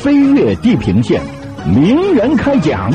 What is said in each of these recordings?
飞越地平线，名人开讲。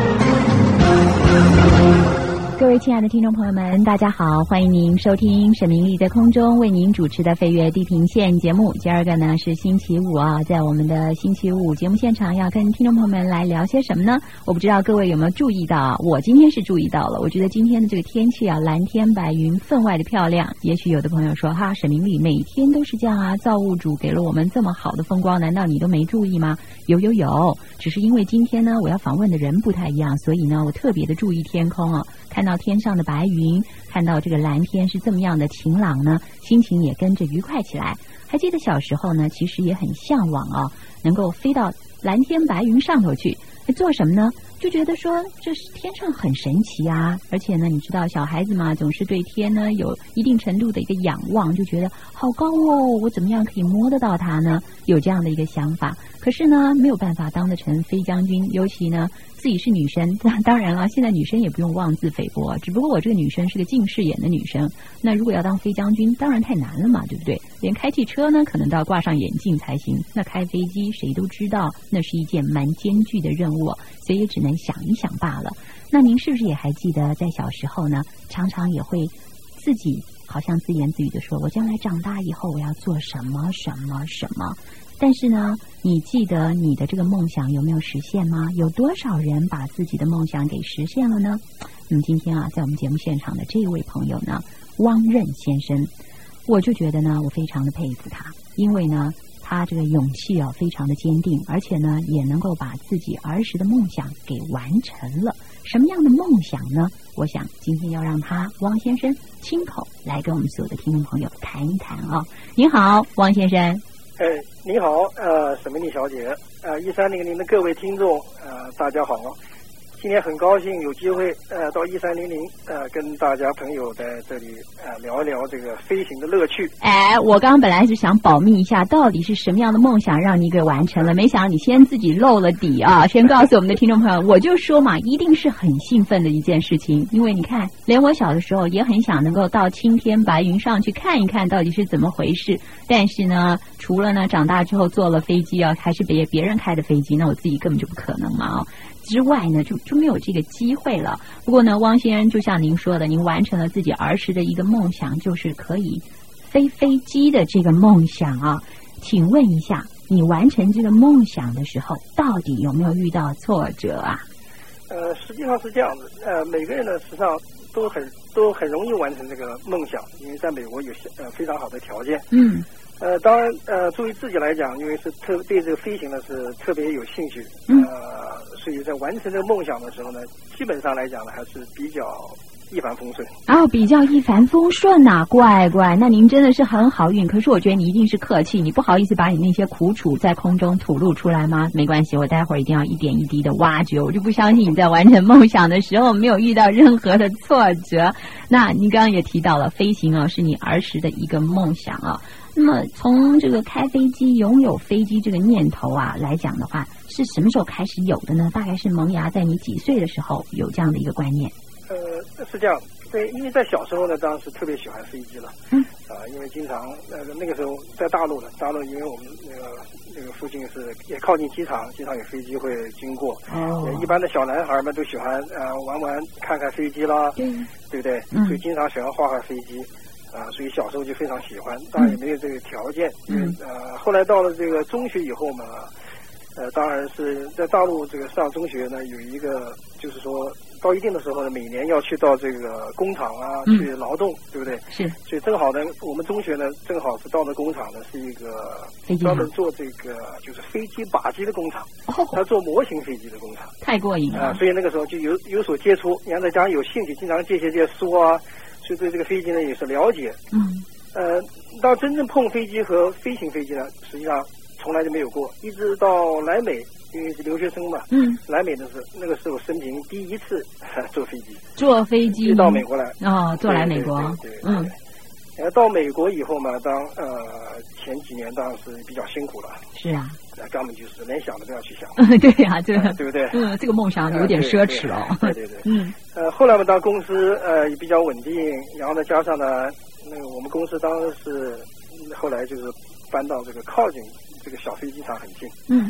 各位亲爱的听众朋友们，大家好，欢迎您收听沈明丽在空中为您主持的飞越地平线节目。今儿个呢是星期五啊，在我们的星期五节目现场要跟听众朋友们来聊些什么呢？我不知道各位有没有注意到，我今天是注意到了。我觉得今天的这个天气啊，蓝天白云，分外的漂亮。也许有的朋友说哈，沈明丽每天都是这样啊，造物主给了我们这么好的风光，难道你都没注意吗？有，只是因为今天呢我要访问的人不太一样，所以呢我特别的注意天空啊，看到天上的白云，看到这个蓝天是这么样的晴朗呢，心情也跟着愉快起来。还记得小时候呢，其实也很向往啊，能够飞到蓝天白云上头去，做什么呢？就觉得说这是天上很神奇啊，而且呢，你知道小孩子嘛，总是对天呢有一定程度的一个仰望，就觉得好高哦，我怎么样可以摸得到它呢？有这样的一个想法。可是呢，没有办法当得成飞将军，尤其呢自己是女生，当然了，现在女生也不用妄自菲薄，只不过我这个女生是个近视眼的女生，那如果要当飞将军，当然太难了嘛，对不对？连开汽车呢，可能都要挂上眼镜才行，那开飞机谁都知道，那是一件蛮艰巨的任务，所以也只能想一想罢了。那您是不是也还记得，在小时候呢，常常也会自己好像自言自语的说，我将来长大以后我要做什么什么什么。但是呢，你记得你的这个梦想有没有实现吗？有多少人把自己的梦想给实现了呢？那么今天啊，在我们节目现场的这一位朋友呢，汪任先生，我就觉得呢，我非常的佩服他，因为呢，他这个勇气啊非常的坚定，而且呢，也能够把自己儿时的梦想给完成了。什么样的梦想呢？我想今天要让他汪先生亲口来跟我们所有的听众朋友谈一谈啊。您好，汪先生。 你好，沈明丽小姐，1300的各位听众，大家好。今天很高兴有机会到1300跟大家朋友在这里聊一聊这个飞行的乐趣。 我刚本来是想保密一下，到底是什么样的梦想让你给完成了，没想到你先自己露了底啊！先告诉我们的听众朋友，我就说嘛，一定是很兴奋的一件事情，因为你看，连我小的时候也很想能够到青天白云上去看一看到底是怎么回事，但是呢，除了呢长大之后坐了飞机啊，还是别人开的飞机，那我自己根本就不可能嘛之外呢，就没有这个机会了。不过呢，汪先生就像您说的，您完成了自己儿时的一个梦想，就是可以飞飞机的这个梦想啊。请问一下，你完成这个梦想的时候，到底有没有遇到挫折啊？ 实际上是这样子，每个人呢，实际上都很容易完成这个梦想，因为在美国有非常好的条件。当然，作为自己来讲，因为是对这个飞行呢是特别有兴趣，所以在完成这个梦想的时候呢，基本上来讲呢还是比较一帆风顺。 比较一帆风顺呐，怪，那您真的是很好运。可是我觉得你一定是客气，你不好意思把你那些苦楚在空中吐露出来吗？没关系，我待会儿一定要一点一滴的挖掘，我就不相信你在完成梦想的时候没有遇到任何的挫折。那您刚刚也提到了飞行啊，是你儿时的一个梦想啊。那么从这个开飞机、拥有飞机这个念头啊来讲的话，是什么时候开始有的呢？大概是萌芽在你几岁的时候有这样的一个观念？ 是这样，对，因为在小时候呢，当时特别喜欢飞机了，因为经常那个时候在大陆因为我们那个附近是也靠近机场，经常有飞机会经过，一般的小男孩们都喜欢玩看看飞机啦，对不对？所以经常喜欢画飞机。所以小时候就非常喜欢，当然也没有这个条件。后来到了这个中学以后嘛，当然是在大陆这个上中学呢，有一个就是说到一定的时候呢，每年要去到这个工厂啊去劳动，对不对？是。所以正好呢，我们中学呢正好是到了工厂呢，是一个专门做这个就是飞机靶机的工厂，他做模型飞机的工厂。太过瘾了所以那个时候就有所接触，你看再加上有兴趣，经常借些书啊。所以对这个飞机呢也是了解，到真正碰飞机和飞行飞机呢，实际上从来就没有过，一直到来美，因为是留学生嘛，来美的是那个是我生平第一次坐飞机到美国来坐来美国， 到美国以后嘛，前几年当然是比较辛苦了，是啊，根本就是连想都不要去想， 对呀，对不对？ 这个梦想有点奢侈哦， 对，后来嘛，当公司也比较稳定，然后呢，加上呢，那个我们公司当时是后来就是搬到这个靠近这个小飞机场很近，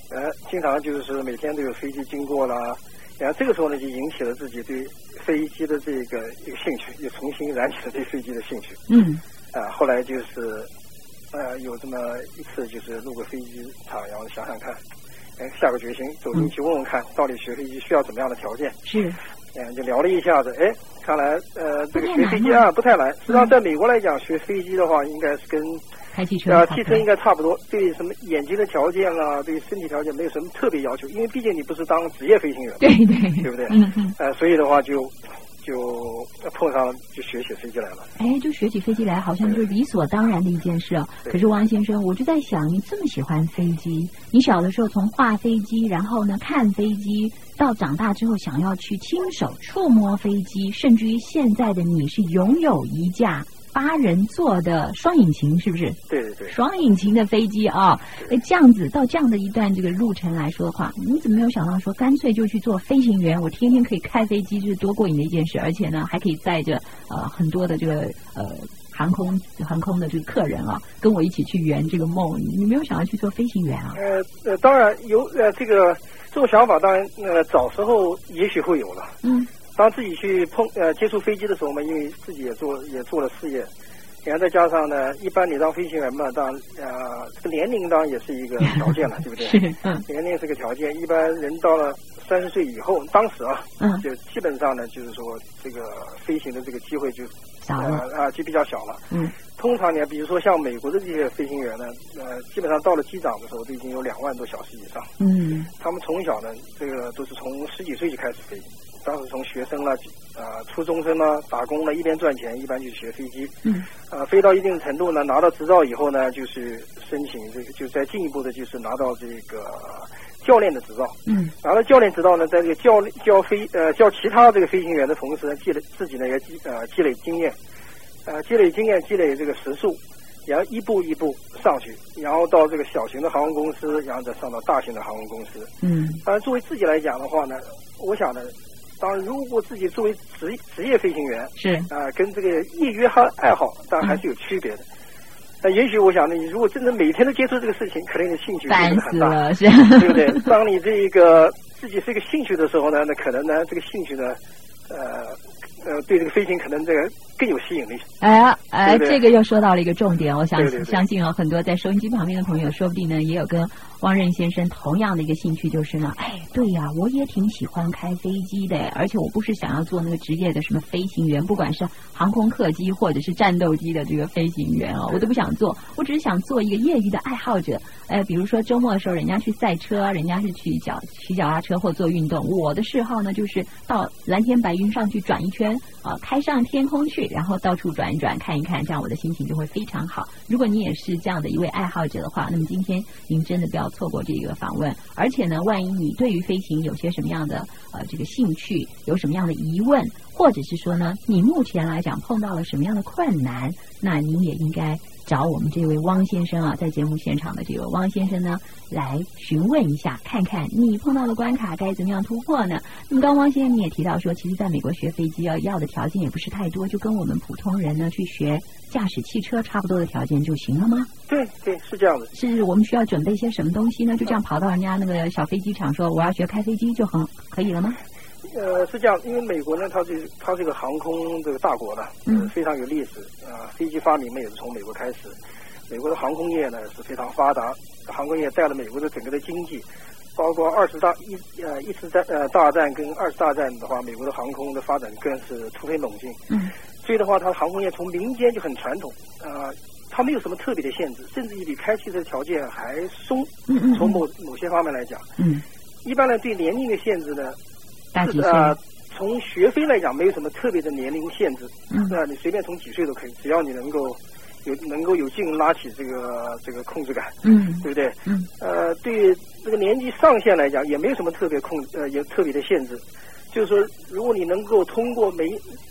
经常就是每天都有飞机经过啦，然后这个时候呢就引起了自己对飞机的这个一个兴趣，又重新燃起了对飞机的兴趣。后来就是有这么一次就是路过飞机场，然后想想看，下个决心走进去问问看，到底学飞机需要怎么样的条件？ 是， 就聊了一下子，看来这个学飞机不太难。实际上在美国来讲，学飞机的话，应该是跟开汽车汽车应该差不多，对什么眼睛的条件啊，对身体条件没有什么特别要求，因为毕竟你不是当职业飞行员， 对不对？所以的话就碰上就学起飞机来了。 就学起飞机来，好像就是理所当然的一件事。可是汪先生，我就在想，你这么喜欢飞机，你小的时候从画飞机，然后呢看飞机，到长大之后想要去亲手触摸飞机，甚至于现在的你是拥有一架8人座的双引擎，是不是？ 对， 双引擎的飞机啊，这样子到这样的一段这个路程来说的话，你怎么没有想到说干脆就去做飞行员？我天天可以开飞机，就是多过瘾的一件事，而且呢还可以载着很多的这个航空的这个客人啊，跟我一起去圆这个梦。你没有想要去做飞行员啊？ 当然有这种想法，当然早时候也许会有了。当自己去接触飞机的时候嘛，因为自己也做了事业，然后再加上呢，一般你当飞行员嘛，当然这个年龄当然也是一个条件了，对不对？年龄是个条件，一般人到了30岁以后，当时就基本上呢，就是说这个飞行的这个机会就少了就比较小了。通常呢，比如说像美国的这些飞行员呢，基本上到了机长的时候都已经有2万多小时以上。他们从小呢，这个都是从10几岁就开始飞。当时从学生了，初中生了，打工了，一边赚钱，一般就学飞机。飞到一定程度呢，拿到执照以后呢，就是申请这个，就再进一步的就是拿到这个教练的执照。拿到教练执照呢，在这个教其他这个飞行员的同时呢，自己呢也积累经验，积累这个时数，然后一步一步上去，然后到这个小型的航空公司，然后再上到大型的航空公司。当然作为自己来讲的话呢，我想呢。当然，如果自己作为职业飞行员， 是跟这个业余爱好，当然还是有区别的。那也许我想呢，你如果真的每天都接触这个事情，可能你的兴趣烦死了，是， 对不对？当你这个自己是一个兴趣的时候呢，那可能呢，这个兴趣呢，对这个飞行可能这个更有吸引力。 这个又说到了一个重点，我相信很多在收音机旁边的朋友，说不定呢也有跟汪任先生同样的一个兴趣，就是呢，对呀，我也挺喜欢开飞机的，而且我不是想要做那个职业的什么飞行员，不管是航空客机或者是战斗机的这个飞行员我都不想做，我只是想做一个业余的爱好者。比如说周末的时候，人家去赛车，人家是骑脚踏车或做运动，我的嗜好呢就是到蓝天白云上去转一圈开上天空去，然后到处转一转，看一看，这样我的心情就会非常好。如果你也是这样的一位爱好者的话，那么今天您真的不要错过这个访问。而且呢，万一你对于飞行有些什么样的这个兴趣，有什么样的疑问，或者是说呢，你目前来讲碰到了什么样的困难，那您也应该找我们这位汪先生在节目现场的这个汪先生呢，来询问一下，看看你碰到的关卡该怎么样突破呢？那么刚汪先生你也提到说，其实在美国学飞机要的条件也不是太多，就跟我们普通人呢去学驾驶汽车差不多的条件就行了吗？ 对，是这样的。 是我们需要准备一些什么东西呢？就这样跑到人家那个小飞机场说我要学开飞机就可以了吗？ 是这样，因为美国呢，它是个航空这个大国的，非常有历史飞机发明呢也是从美国开始。美国的航空业呢是非常发达，航空业带了美国的整个的经济，包括一次大战跟2次大战的话，美国的航空的发展更是突飞猛进。所以的话，它的航空业从民间就很传统，它没有什么特别的限制，甚至于比开汽车的条件还松。从某些方面来讲，一般呢对年龄的限制呢，从学飞来讲没有什么特别的年龄限制，你随便从几岁都可以，只要你能够有劲拉起这个控制感，对不对？对这个年纪上限来讲也没有什么特别有特别的限制，就是说如果你能够通过每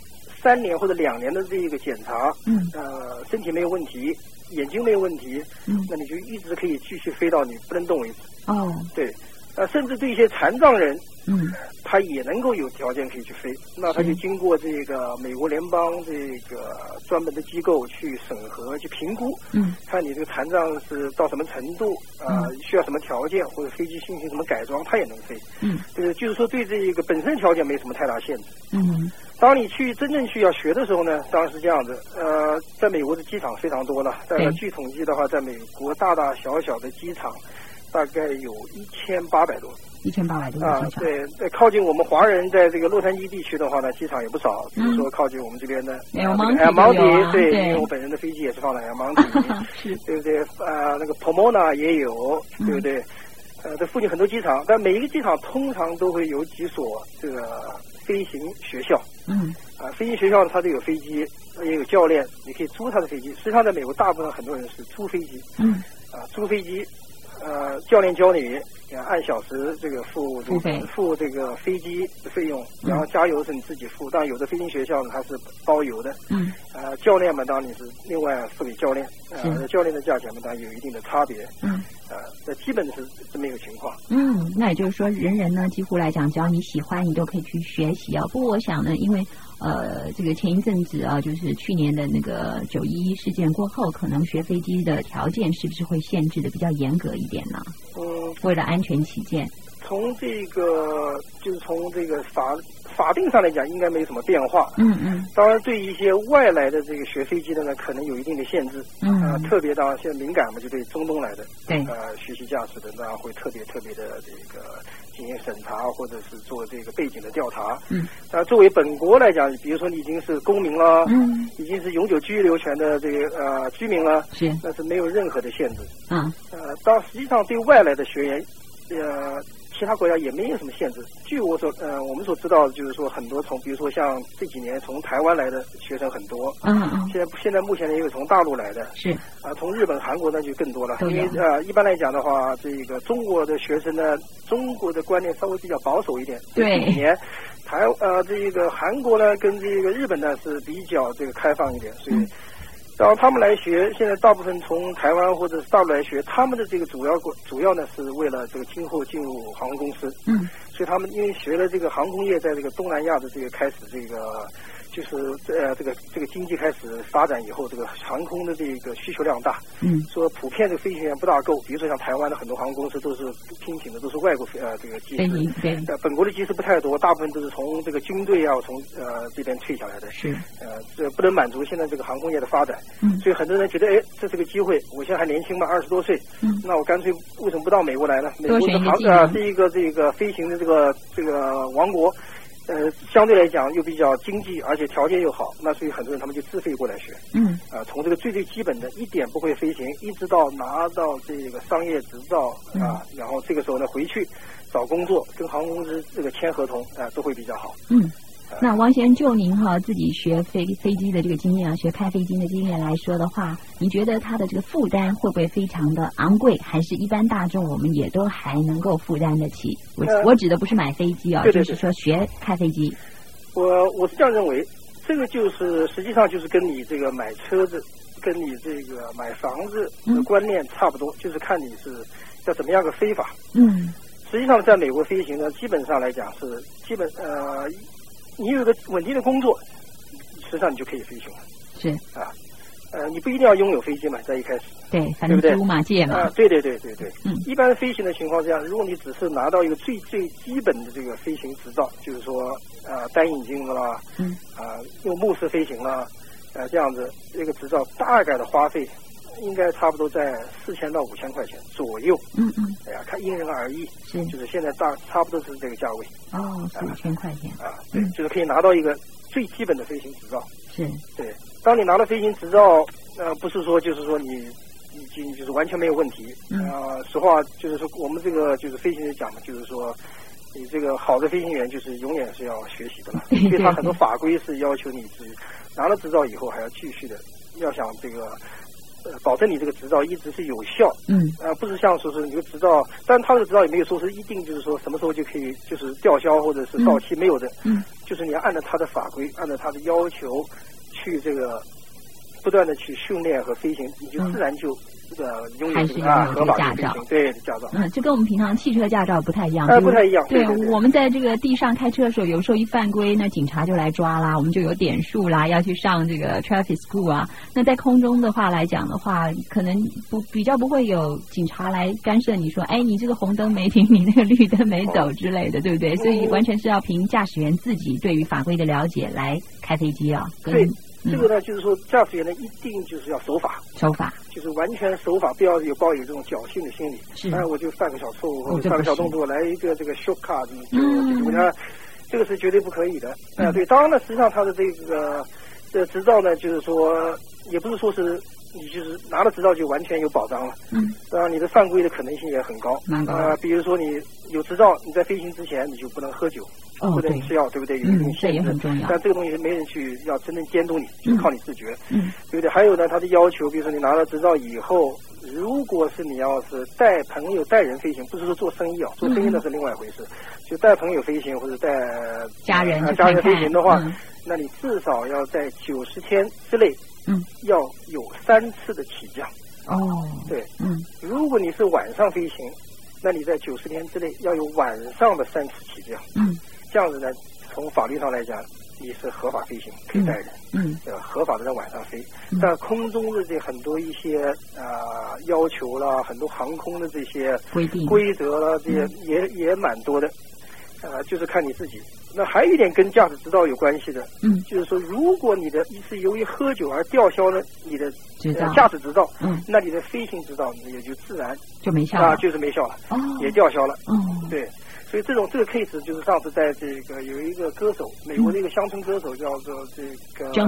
3年或者2年的这个检查，身体没有问题，眼睛没有问题，那你就一直可以继续飞到你不能动为止。对， 甚至对一些残障人，他也能够有条件可以去飞。那他就经过这个美国联邦这个专门的机构去审核、去评估，看你这个残障是到什么程度，需要什么条件，或者飞机进行什么改装，他也能飞。就是说对这个本身条件没什么太大限制。当你去真正去要学的时候呢，当然是这样子。在美国的机场非常多了，据统计的话，在美国大大小小的机场大概有1800多。1800多个机场。对，靠近我们华人在这个洛杉矶地区的话呢，机场也不少。比如说靠近我们这边的Monty，对，因为我本人的飞机也是放在Monty，对不对？那个 Pomona 也有，对不对？这附近很多机场，但每一个机场通常都会有几所这个飞行学校。飞行学校它都有飞机，也有教练，你可以租他的飞机。实际上，在美国，大部分很多人是租飞机。租飞机，教练教你，按小时这个付这个飞机的费用，然后加油是你自己付。当然，有的飞行学校呢它是包油的。教练嘛，当然你是另外付给教练。教练的价钱嘛，当然有一定的差别。那基本是这么一个情况。 那也就是说，人人呢，几乎来讲，只要你喜欢，你都可以去学习啊。不过我想呢，因为这个前一阵子啊，就是去年的那个911事件过后，可能学飞机的条件是不是会限制的比较严格一点呢？为了安全起见。 从这个法定上来讲，应该没什么变化。当然，对一些外来的这个学飞机的呢，可能有一定的限制。特别当然现在敏感嘛，就对中东来的，学习驾驶的，那会特别的这个进行审查，或者是做这个背景的调查。作为本国来讲，比如说你已经是公民了，已经是永久居留权的这个居民了，那是没有任何的限制。当实际上对外来的学员，其他国家也没有什么限制。据我们所知道的，就是说很多比如说像这几年从台湾来的学生很多。现在目前呢也有从大陆来的。从日本、韩国那就更多了。因为一般来讲的话，这个中国的学生呢，中国的观念稍微比较保守一点。这几年这个韩国呢跟这个日本呢是比较这个开放一点，所以。然后他们来学，现在大部分从台湾或者是大陆来学，他们的这个主要呢是为了这个今后进入航空公司。所以他们因为学了这个航空业在这个东南亚的这个开始这个就是这个经济开始发展以后，这个航空的这个需求量大。说普遍的飞行员不大够，比如说像台湾的很多航空公司都是聘请的都是外国这个技师。本国的技师不太多，大部分都是从这个军队啊从这边退下来的。这不能满足现在这个航空业的发展。所以很多人觉得，这是个机会，我现在还年轻嘛，20多岁，那我干脆为什么不到美国来呢？美国是一个这个飞行的这个王国。相对来讲又比较经济，而且条件又好，那所以很多人他们就自费过来学。从这个最基本的一点不会飞行，一直到拿到这个商业执照然后这个时候呢回去找工作，跟航空公司这个签合同都会比较好。 那王先生，就您自己学飞机的这个经验啊，学开飞机的经验来说的话，你觉得它的这个负担会不会非常的昂贵，还是一般大众我们也都还能够负担得起？我指的不是买飞机啊，就是说学开飞机。 我是这样认为，这个就是实际上就是跟你这个买车子，跟你这个买房子的观念差不多，就是看你是要怎么样个飞法。实际上在美国飞行呢，基本上来讲是你有一个稳定的工作，实际上你就可以飞行了。你不一定要拥有飞机嘛，在一开始。 反正租嘛借嘛。 对。一般飞行的情况下，如果你只是拿到一个最基本的这个飞行执照，就是说单引擎的啦，用目视飞行啦，这样子这个执照大概的花费应该差不多在4000到5000块钱左右。看因人而异。就是现在差不多是这个价位。 4000块钱。 对，就是可以拿到一个最基本的飞行执照。 对。 当你拿了飞行执照，不是说就是说你已经就是完全没有问题。实话就是说我们这个就是飞行员讲的，就是说你这个好的飞行员就是永远是要学习的了，因为他很多法规是要求你拿了执照以后还要继续的，要想这个保证你这个执照一直是有效。不是像说是你这个执照，但他这个执照也没有说是一定就是说什么时候就可以就是吊销或者是到期，没有的。就是你要按照他的法规，按照他的要求去这个不断的去训练和飞行，你就自然就拥有还是要有这个驾照， 对驾照。 这跟我们平常汽车驾照不太一样。 不太一样。 对，我们在这个地上开车的时候，有时候一犯规，那警察就来抓啦，我们就有点数啦，要去上这个 traffic school 啊。那在空中的话来讲的话，可能比较不会有警察来干涉你说，哎，你这个红灯没停，你那个绿灯没走之类的，对不对？所以完全是要凭驾驶员自己对于法规的了解来开飞机啊。 对。这个呢，就是说驾驶员呢一定就是要守法，就是完全守法，不要抱有这种侥幸的心理。 是， 我就犯个小错误或者犯个小动作，来一个这个 shortcut，就他，这个是绝对不可以的。对，当然呢，实际上他的这个执照呢，就是说也不是说是你就是拿了执照就完全有保障了。你的犯规的可能性也很高。比如说你有执照，你在飞行之前你就不能喝酒。不能吃药，对不对？有一定限制， 这也很重要。 但这个东西没人去要真正监督你，就是靠你自觉，对不对？还有呢，他的要求，比如说你拿了执照以后，如果是你要是带朋友带人飞行，不是说做生意做生意那是另外一回事，就带朋友飞行或者带家人飞行的话，那你至少要在90天之内，要有3次的起降。对，如果你是晚上飞行，那你在90天之内要有晚上的3次起降。这样子呢，从法律上来讲，你是合法飞行，可以带人，合法的在晚上飞。但空中的这很多一些要求啦，很多航空的这些规则啦，这些也蛮多的，就是看你自己。那还有一点跟驾驶执照有关系的，就是说，如果你的是由于喝酒而吊销了你的驾驶执照，那你的飞行执照也就自然就没效了， 就是没效了，也吊销了。对。所以这个 case 就是上次在这个有一个歌手，美国的一个乡村歌手叫做这个 John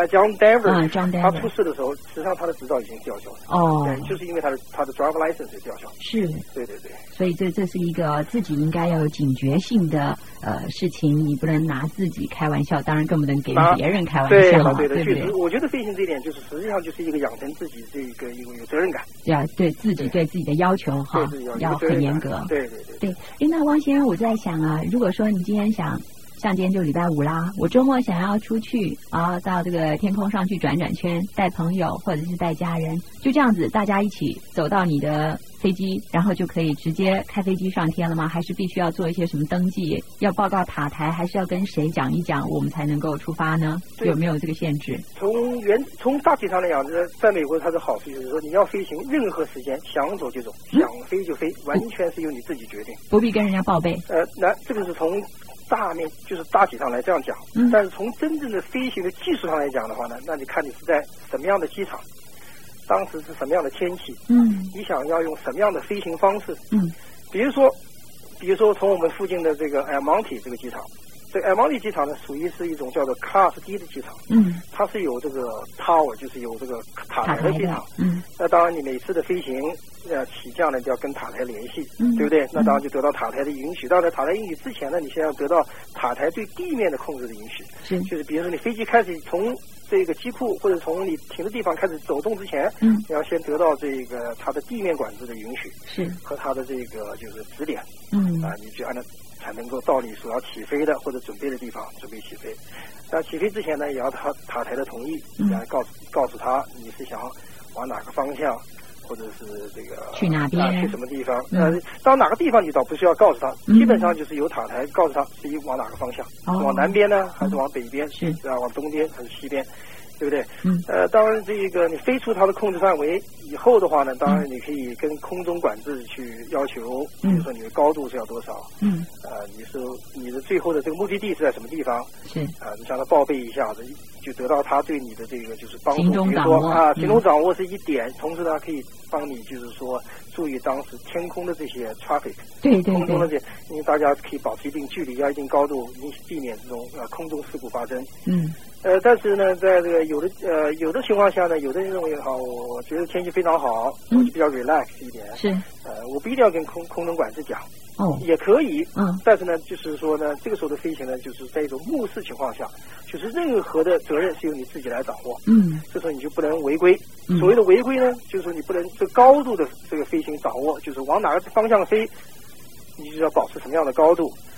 Denver， 他出事的时候，实际上他的执照已经吊销了。对，就是因为他的 driver license 也吊销。是，对。 所以这是一个自己应该要有警觉性的事情，你不能拿自己开玩笑，当然更不能给别人开玩笑。 对的，确实，我觉得飞行这一点就是实际上就是一个养成自己这个一个有责任感， 要对自己的要求要很严格。 对。 那汪先生，我在想啊，如果说你今天像今天就礼拜五啦，我周末想要出去到这个天空上去转转圈，带朋友或者是带家人，就这样子大家一起走到你的飞机，然后就可以直接开飞机上天了吗？还是必须要做一些什么登记，要报告塔台，还是要跟谁讲一讲，我们才能够出发呢？有没有这个限制？ 从大体上来讲，在美国它的好处就是说，你要飞行任何时间想走就走，想飞就飞，完全是由你自己决定， 不必跟人家报备。 这个是从就是大体上来这样讲，但是从真正的飞行的技术上来讲的话呢，那你看你是在什么样的机场，当时是什么样的天气，你想要用什么样的飞行方式，比如说从我们附近的这个Monty 这个机场，这个Monty 机场呢属于是一种叫做 Class D 的机场，它是有这个 tower， 就是有这个塔台的机场，那当然你每次的飞行起降呢就要跟塔台联系，对不对？那当然就得到塔台的允许。当然塔台允许之前呢，你先要得到塔台对地面的控制的允许，就是比如说你飞机开始从这个机库或者从你停的地方开始走动之前，你要先得到这个它的地面管制的允许，和它的这个就是指点，你就按照才能够到你所要起飞的或者准备的地方准备起飞。那起飞之前呢，也要塔台的同意，告诉他你是想往哪个方向，或者是这个去哪边， 去什么地方。到哪个地方你倒不需要告诉他，基本上就是由塔台告诉他是往哪个方向，是往南边呢，还是往北边，往东边还是西边，对不对？当然这个你飞出它的控制范围以后的话呢，当然你可以跟空中管制去要求，比如说你的高度是要多少，你的最后的这个目的地是在什么地方，你向他报备一下子，就得到他对你的这个就是帮助，比如说行动掌握是一点，同时呢可以帮你就是说注意当时天空的这些 traffic， 对， 空中的这些，因为大家可以保持一定距离，要一定高度，避免这种空中事故发生。但是呢，在这个有的情况下呢，有的人认为我觉得天气非常好，我就比较 relax 一点，我不一定要跟空中管制讲，也可以，但是呢，就是说呢，这个时候的飞行呢，就是在一种目视情况下，就是任何的责任是由你自己来掌握，这时候你就不能违规。所谓的违规呢，就是说你不能这高度的这个飞行掌握，就是往哪个方向飞，你就要保持什么样的高度，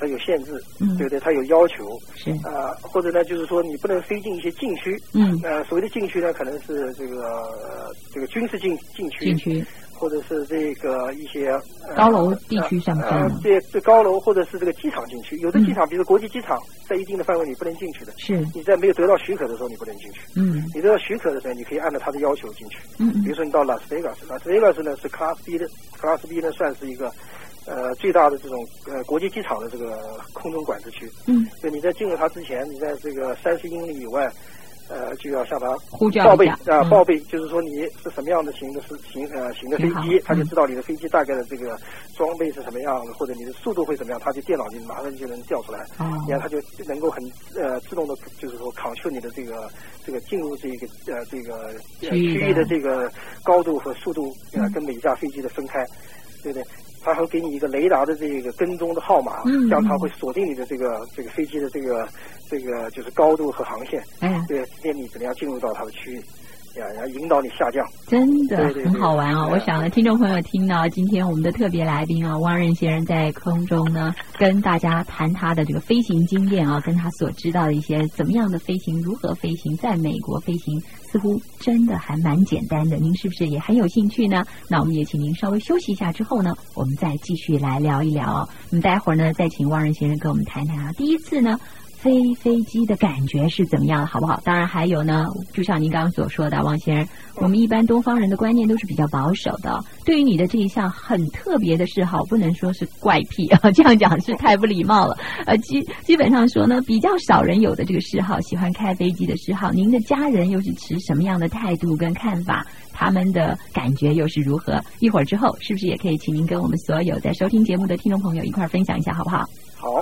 它有限制，对不对？它有要求， 是或者呢，就是说你不能飞进一些禁区，所谓的禁区呢，可能是这个军事禁区，或者是这个一些高楼地区上不上？ 这高楼或者是这个机场禁区，有的机场，比如国际机场，在一定的范围你不能进去的， 是你在没有得到许可的时候你不能进去，你得到许可的时候，你可以按照他的要求进去，比如说你到拉斯维加斯呢是 Class B 呢算是一个最大的这种国际机场的这个空中管制区，所以你在进入它之前，你在这个30英里以外，就要向他报备，就是说你是什么样的型的飞机，他就知道你的飞机大概的这个装备是什么样的，或者你的速度会怎么样，他就电脑就马上就能调出来，然后他就能够很自动的，就是说 control 你的这个进入这个区域的这个高度和速度跟每一架飞机的分开，对不对？他会给你一个雷达的这个跟踪的号码，这样他会锁定你的这个飞机的这个就是高度和航线，对，便你怎么样进入到它的区域，然后引导你下降。 真的很好玩哦！我想呢，听众朋友听到今天我们的特别来宾啊，汪任先生在空中呢跟大家谈他的这个飞行经验啊，跟他所知道的一些怎么样的飞行，如何飞行，在美国飞行似乎真的还蛮简单的，您是不是也很有兴趣呢？那我们也请您稍微休息一下之后呢，我们再继续来聊一聊哦。我们待会儿呢再请汪任先生跟我们谈谈啊，第一次呢飞机的感觉是怎么样的，好不好？当然还有呢，就像您刚刚所说的，汪先生，我们一般东方人的观念都是比较保守的。对于你的这一项很特别的嗜好，不能说是怪癖啊，这样讲是太不礼貌了。基本上说呢，比较少人有的这个嗜好，喜欢开飞机的嗜好，您的家人又是持什么样的态度跟看法？他们的感觉又是如何？一会儿之后，是不是也可以请您跟我们所有在收听节目的听众朋友一块分享一下，好不好？